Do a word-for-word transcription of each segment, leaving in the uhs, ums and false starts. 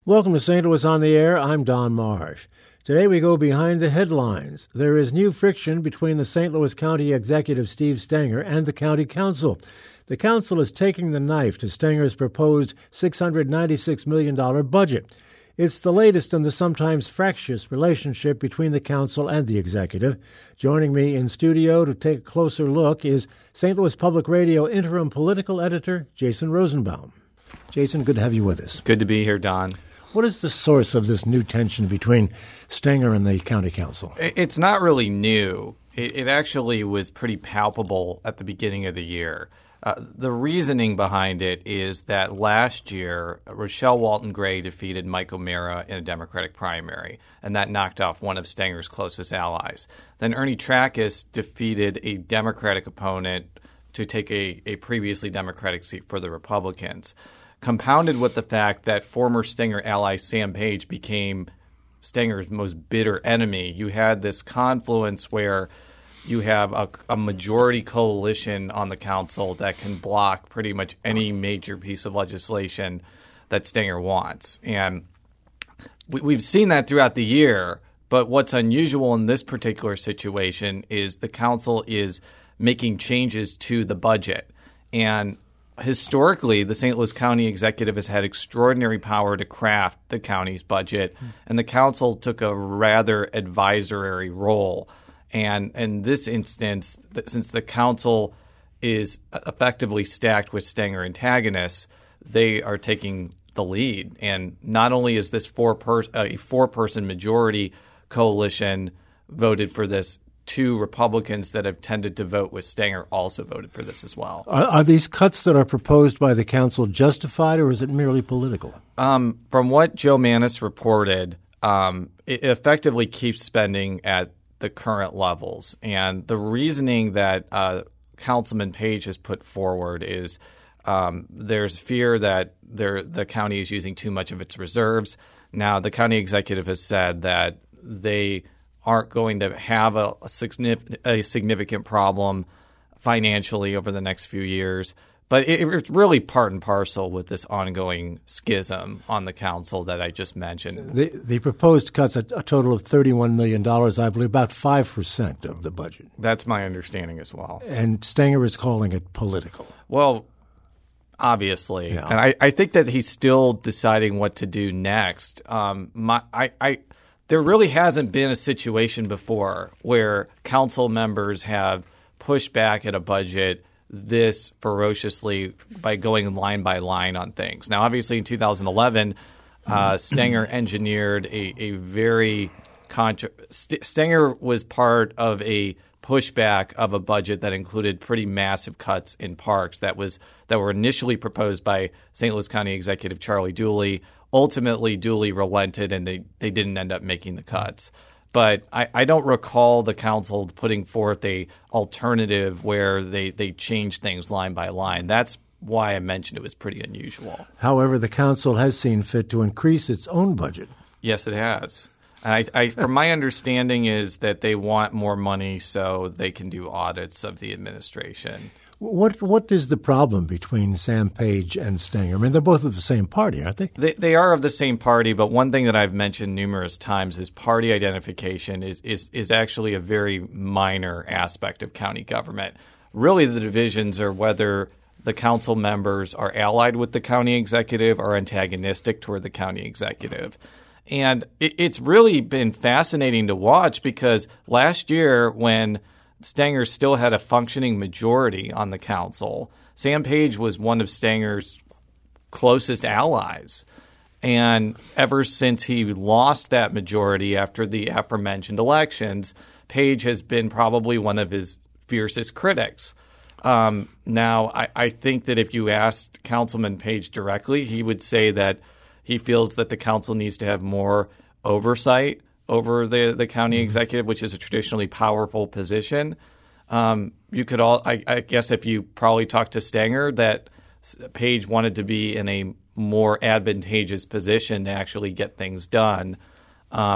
Welcome to Saint Louis on the Air. I'm Don Marsh. Today we go behind the headlines. There is new friction between the Saint Louis County Executive Steve Stenger and the County Council. The Council is taking the knife to Stenger's proposed six hundred ninety-six million dollars budget. It's the latest in the sometimes fractious relationship between the Council and the Executive. Joining me in studio to take a closer look is Saint Louis Public Radio interim political editor Jason Rosenbaum. Jason, good to have you with us. Good to be here, Don. What is the source of this new tension between Stenger and the County Council? It's not really new. It, it actually was pretty palpable at the beginning of the year. Uh, the reasoning behind it is that last year, Rochelle Walton Gray defeated Mike O'Meara in a Democratic primary, and that knocked off one of Stenger's closest allies. Then Ernie Trakas defeated a Democratic opponent to take a, a previously Democratic seat for the Republicans, compounded with the fact that former Stenger ally Sam Page became Stenger's most bitter enemy. You had this confluence where you have a, a majority coalition on the council that can block pretty much any major piece of legislation that Stenger wants. And we, we've seen that throughout the year, but what's unusual in this particular situation is the council is making changes to the budget. And historically, the Saint Louis County Executive has had extraordinary power to craft the county's budget, and the council took a rather advisory role. And in this instance, since the council is effectively stacked with Stenger antagonists, they are taking the lead. And not only is this four per- a four-person majority coalition voted for this, two Republicans that have tended to vote with Stenger also voted for this as well. Are, are these cuts that are proposed by the council justified, or is it merely political? Um, from what Joe Mannies reported, um, it effectively keeps spending at the current levels. And the reasoning that uh, Councilman Page has put forward is um, there's fear that there, the county is using too much of its reserves. Now, the county executive has said that they aren't going to have a, a, significant, a significant problem financially over the next few years. But it, it's really part and parcel with this ongoing schism on the council that I just mentioned. The, the proposed cuts a, a total of thirty-one million dollars, I believe, about five percent of the budget. That's my understanding as well. And Stenger is calling it political. Well, obviously. Yeah. And I, I think that he's still deciding what to do next. Um, my, I, I, there really hasn't been a situation before where council members have pushed back at a budget this ferociously by going line by line on things. Now, obviously, in two thousand eleven, uh, Stenger engineered a, a very contra- St- Stenger was part of a pushback of a budget that included pretty massive cuts in parks that was that were initially proposed by Saint Louis County Executive Charlie Dooley. Ultimately, Dooley relented, and they, they didn't end up making the cuts. But I, I don't recall the council putting forth a alternative where they, they changed things line by line. That's why I mentioned it was pretty unusual. However, the council has seen fit to increase its own budget. Yes, it has. I, I, from my understanding is that they want more money so they can do audits of the administration. What What is the problem between Sam Page and Stenger? I mean, they're both of the same party, aren't they? They, they are of the same party, but one thing that I've mentioned numerous times is party identification is, is, is actually a very minor aspect of county government. Really, the divisions are whether the council members are allied with the county executive or antagonistic toward the county executive. And it, it's really been fascinating to watch because last year when Stenger still had a functioning majority on the council, Sam Page was one of Stenger's closest allies. And ever since he lost that majority after the aforementioned elections, Page has been probably one of his fiercest critics. Um, now, I, I think that if you asked Councilman Page directly, he would say that he feels that the council needs to have more oversight over the, the county mm-hmm. executive, which is a traditionally powerful position. Um, you could all, I, I guess, if you probably talked to Stenger, that Page wanted to be in a more advantageous position to actually get things done. Um,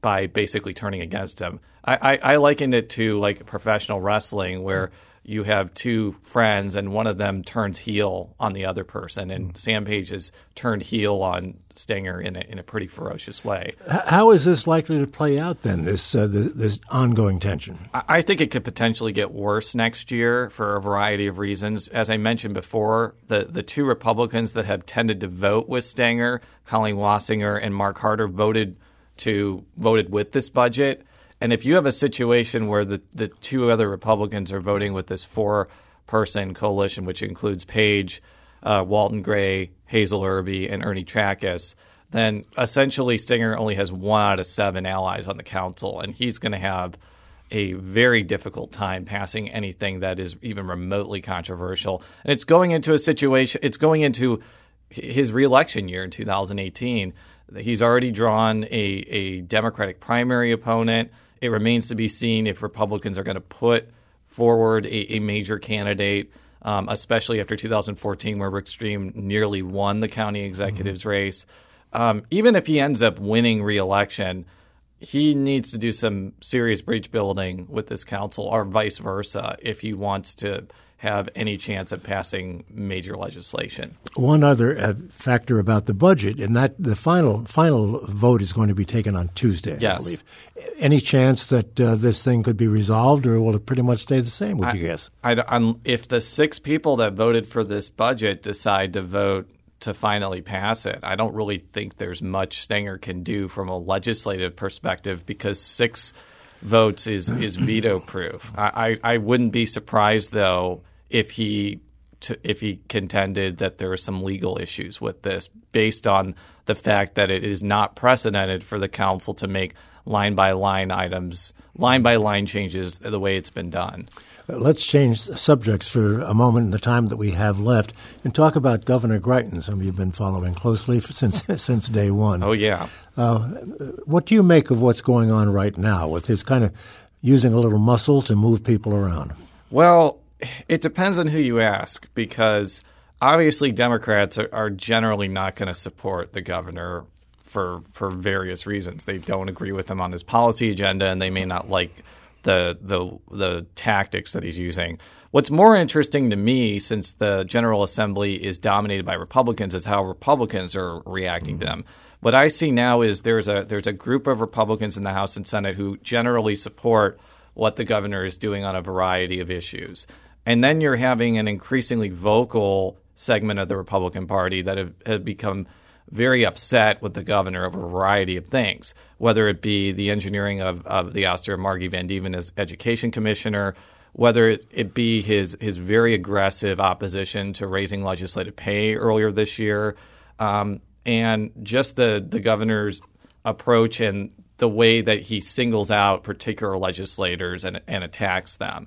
by basically turning against him. I, I, I likened it to like professional wrestling where you have two friends and one of them turns heel on the other person, and Sam Page has turned heel on Stenger in a, in a pretty ferocious way. How is this likely to play out then, this uh, this, this ongoing tension? I, I think it could potentially get worse next year for a variety of reasons. As I mentioned before, the, the two Republicans that have tended to vote with Stenger, Colleen Wassinger and Mark Harder, voted to voted with this budget. And if you have a situation where the, the two other Republicans are voting with this four-person coalition, which includes Page, uh, Walton Gray, Hazel Irby, and Ernie Trakas, then essentially Stenger only has one out of seven allies on the council, and he's going to have a very difficult time passing anything that is even remotely controversial. And it's going into a situation – it's going into his reelection year in two thousand eighteen. He's already drawn a, a Democratic primary opponent. It remains to be seen if Republicans are going to put forward a, a major candidate, um, especially after two thousand fourteen, where Rick Stream nearly won the county executive's mm-hmm. race. Um, even if he ends up winning re-election, he needs to do some serious bridge building with this council, or vice versa, if he wants to have any chance of passing major legislation. One other uh, factor about the budget, and that the final final vote is going to be taken on Tuesday, yes. I believe. Any chance that uh, this thing could be resolved, or will it pretty much stay the same, would I, you guess? I, I'm, if the six people that voted for this budget decide to vote to finally pass it, I don't really think there's much Stenger can do from a legislative perspective, because six votes is, is veto-proof. I, I, I wouldn't be surprised, though, if he to, if he contended that there are some legal issues with this, based on the fact that it is not precedented for the council to make line-by-line items, line-by-line changes the way it's been done. Let's change subjects for a moment in the time that we have left and talk about Governor Greitens, whom you've been following closely since since day one. Oh, yeah. Uh, what do you make of what's going on right now with his kind of using a little muscle to move people around? Well, it depends on who you ask, because obviously Democrats are, are generally not going to support the governor for for various reasons. They don't agree with him on his policy agenda, and they may not like the the the tactics that he's using. What's more interesting to me, since the General Assembly is dominated by Republicans, is how Republicans are reacting to them. What I see now is there's a there's a group of Republicans in the House and Senate who generally support what the governor is doing on a variety of issues. And then you're having an increasingly vocal segment of the Republican Party that have, have become very upset with the governor over a variety of things, whether it be the engineering of, of the ouster of Margie Van Dieven as education commissioner, whether it, it be his, his very aggressive opposition to raising legislative pay earlier this year, um, and just the, the governor's approach and the way that he singles out particular legislators and, and attacks them.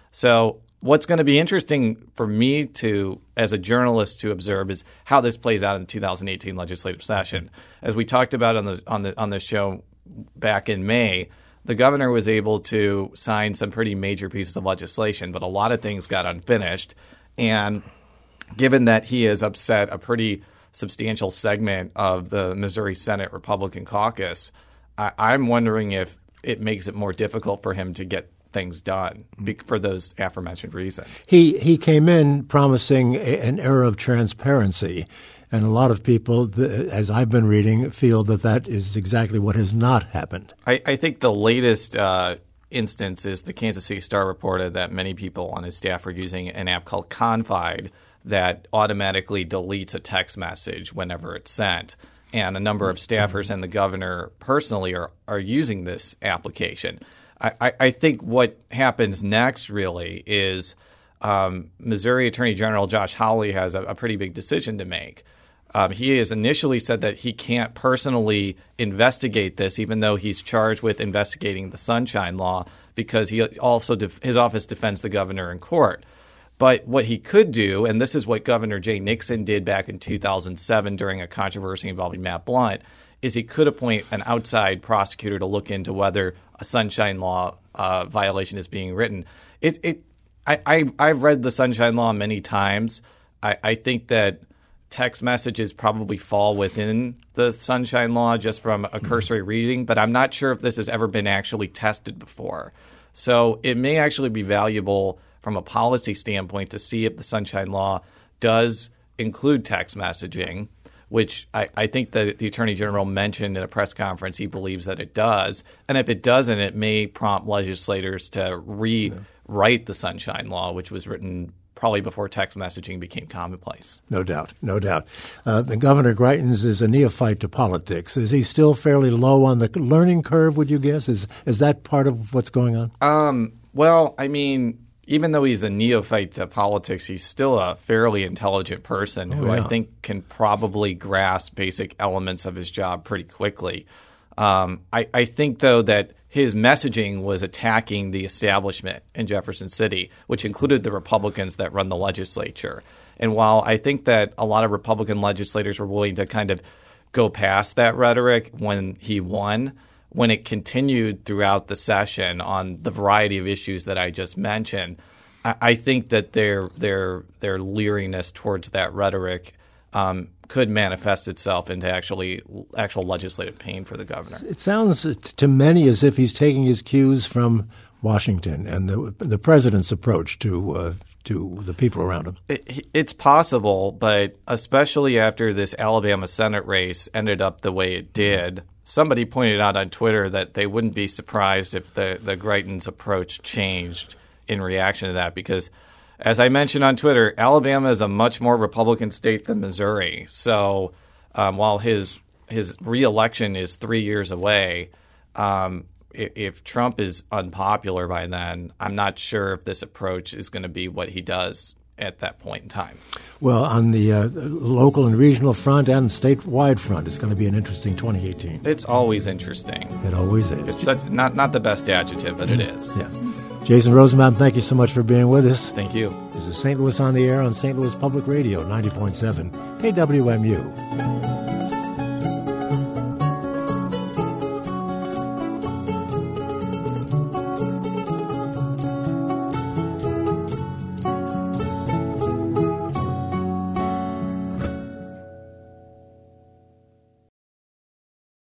So what's going to be interesting for me to, as a journalist, to observe is how this plays out in the two thousand eighteen legislative session. As we talked about on the on the on the show back in May, the governor was able to sign some pretty major pieces of legislation, but a lot of things got unfinished. And given that he has upset a pretty substantial segment of the Missouri Senate Republican caucus, I, I'm wondering if it makes it more difficult for him to get things done for those aforementioned reasons. He he came in promising a, an era of transparency, and a lot of people, as I've been reading, feel that that is exactly what has not happened. I, I think the latest uh, instance is the Kansas City Star reported that many people on his staff are using an app called Confide that automatically deletes a text message whenever it's sent. And a number of staffers and the governor personally are, are using this application. I, I think what happens next really is um, Missouri Attorney General Josh Hawley has a, a pretty big decision to make. Um, he has initially said that he can't personally investigate this, even though he's charged with investigating the Sunshine Law, because he also def- his office defends the governor in court. But what he could do, and this is what Governor Jay Nixon did back in two thousand seven during a controversy involving Matt Blunt, is he could appoint an outside prosecutor to look into whether a Sunshine Law uh, violation is being written. It, it, I, I, I've read the Sunshine Law many times. I, I think that text messages probably fall within the Sunshine Law just from a cursory reading, but I'm not sure if this has ever been actually tested before. So it may actually be valuable from a policy standpoint to see if the Sunshine Law does include text messaging, which I, I think that the Attorney General mentioned in a press conference he believes that it does. And if it doesn't, it may prompt legislators to rewrite the Sunshine Law, which was written probably before text messaging became commonplace. No doubt, no doubt. Uh, Governor Greitens is a neophyte to politics. Is he still fairly low on the learning curve, would you guess? Is is that part of what's going on? Um, well, I mean, even though he's a neophyte to politics, he's still a fairly intelligent person oh, who yeah. I think can probably grasp basic elements of his job pretty quickly. Um, I, I think, though, that his messaging was attacking the establishment in Jefferson City, which included the Republicans that run the legislature. And while I think that a lot of Republican legislators were willing to kind of go past that rhetoric when he won, when it continued throughout the session on the variety of issues that I just mentioned, I, I think that their their their leeriness towards that rhetoric um, could manifest itself into actually actual legislative pain for the governor. It sounds to many as if he's taking his cues from Washington and the, the president's approach to uh, to the people around him. It, it's possible, but especially after this Alabama Senate race ended up the way it did, somebody pointed out on Twitter that they wouldn't be surprised if the, the Greitens approach changed in reaction to that because, as I mentioned on Twitter, Alabama is a much more Republican state than Missouri. So um, while his his reelection is three years away, um, if, if Trump is unpopular by then, I'm not sure if this approach is going to be what he does at that point in time. Well, on the uh, local and regional front and statewide front, it's going to be an interesting twenty eighteen. It's always interesting. It always is. It's such, not not the best adjective, but it is. Yeah. Jason Rosenbaum, thank you so much for being with us. Thank you. This is Saint Louis on the Air on Saint Louis Public Radio, ninety point seven K W M U.